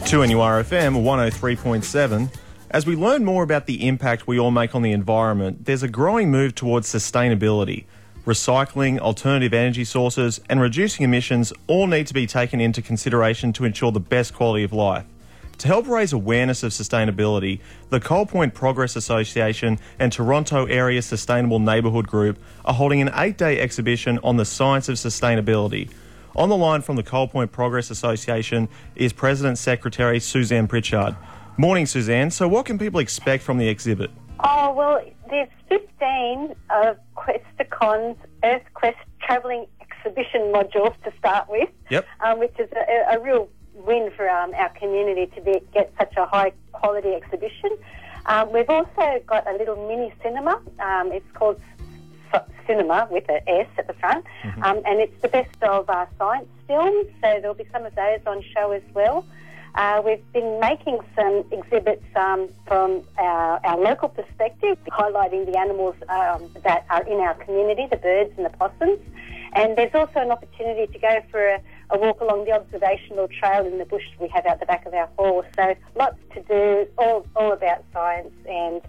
2NURFM 103.7. As we learn more about the impact we all make on the environment, there's a growing move towards sustainability. Recycling, alternative energy sources and reducing emissions all need to be taken into consideration to ensure the best quality of life. To help raise awareness of sustainability, the Coal Point Progress Association and Toronto Area Sustainable Neighbourhood Group are holding an 8-day exhibition on the science of sustainability. On the line from the Coal Point Progress Association is President Secretary Suzanne Pritchard. Morning, Suzanne. So what can people expect from the exhibit? Oh, well, there's 15 of Questacons EarthQuest travelling exhibition modules to start with, which is a real win for our community to get such a high-quality exhibition. We've also got a little mini cinema. It's called Cinema with an S at the front, and it's the best of science films, so there'll be some of those on show as well. We've been making some exhibits from our local perspective, highlighting the animals that are in our community, the birds and the possums. And there's also an opportunity to go for a walk along the observational trail in the bush we have out the back of our hall. So lots to do, all about science and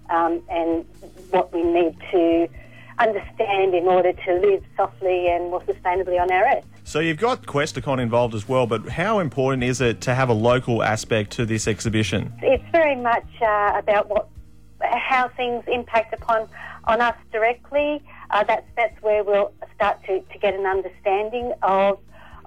what we need to understand in order to live softly and more sustainably on our earth. So you've got Questacon involved as well, but how important is it to have a local aspect to this exhibition? It's very much about how things impact on us directly. That's where we'll start to get an understanding of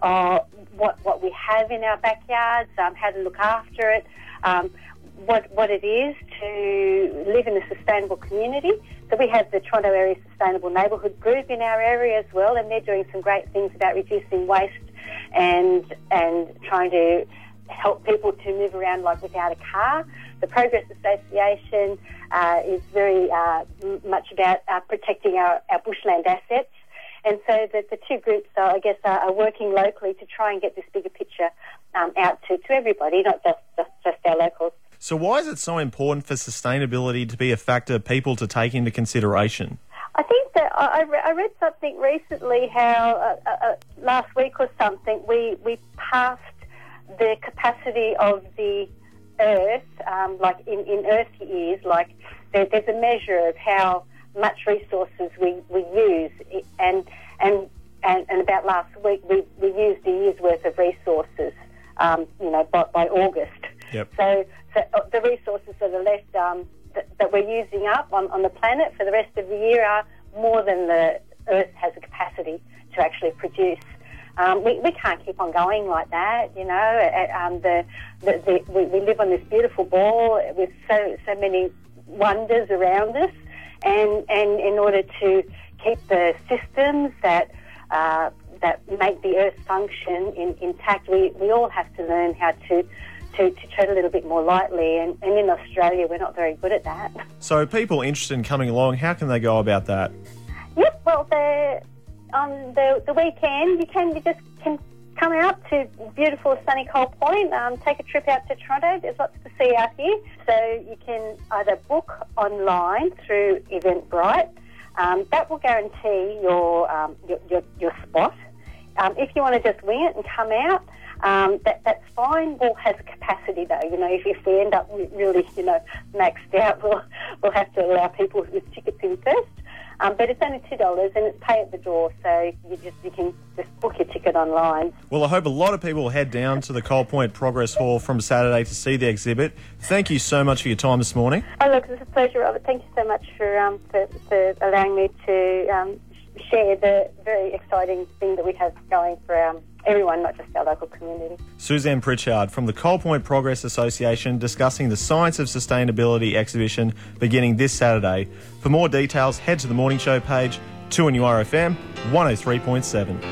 what we have in our backyards, how to look after it, what it is to live in a sustainable community. So we have the Toronto Area Sustainable Neighbourhood Group in our area as well, and they're doing some great things about reducing waste and trying to help people to move around like without a car. The Progress Association is very much about protecting our bushland assets. And so the two groups are working locally to try and get this bigger picture out to everybody, not just our locals. So why is it so important for sustainability to be a factor people to take into consideration? I think that I read something recently how last week or something we passed the capacity of the Earth, like in Earth years, like there's a measure of how much resources we use, and about last week we used a year's worth of resources, by August. Yep. So the resources that are left that we're using up on the planet for the rest of the year are more than the Earth has a capacity to actually produce. We can't keep on going like that, we live on this beautiful ball with so many wonders around us, and in order to keep the systems that make the Earth function intact, we all have to learn how to tread a little bit more lightly, and in Australia we're not very good at that. So people interested in coming along, how can they go about that? Yep, well, on the weekend you just can come out to beautiful sunny Coal Point, take a trip out to Toronto. There's lots to see out here, so you can either book online through Eventbrite. That will guarantee your spot. If you want to just wing it and come out, that's fine. We'll have capacity though. If we end up really, maxed out, we'll have to allow people with tickets in first. But it's only $2 and it's pay at the door, so you can just book your ticket online. Well, I hope a lot of people will head down to the Coal Point Progress Hall from Saturday to see the exhibit. Thank you so much for your time this morning. Oh, look, it's a pleasure, Robert. Thank you so much for allowing me to share the very exciting thing that we have going for everyone, not just our local community. Suzanne Pritchard from the Coal Point Progress Association discussing the Science of Sustainability exhibition beginning this Saturday. For more details, head to the Morning Show page, 2NURFM 103.7.